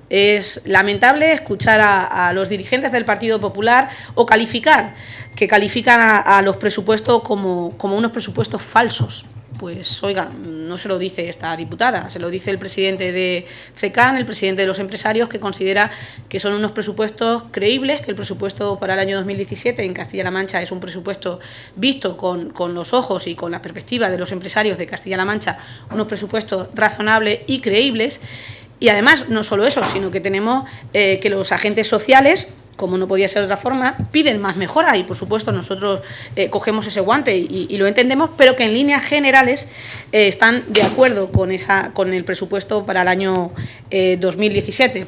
Es lamentable escuchar a los dirigentes del Partido Popular o califican a los presupuestos como unos presupuestos falsos. Pues, oiga, no se lo dice esta diputada, se lo dice el presidente de FECAN, el presidente de los empresarios, que considera que son unos presupuestos creíbles, que el presupuesto para el año 2017 en Castilla-La Mancha es un presupuesto visto con los ojos y con la perspectiva de los empresarios de Castilla-La Mancha, unos presupuestos razonables y creíbles. Y además, no solo eso, sino que tenemos que los agentes sociales, como no podía ser de otra forma, piden más mejoras y, por supuesto, nosotros cogemos ese guante y lo entendemos, pero que en líneas generales están de acuerdo con el presupuesto para el año 2017.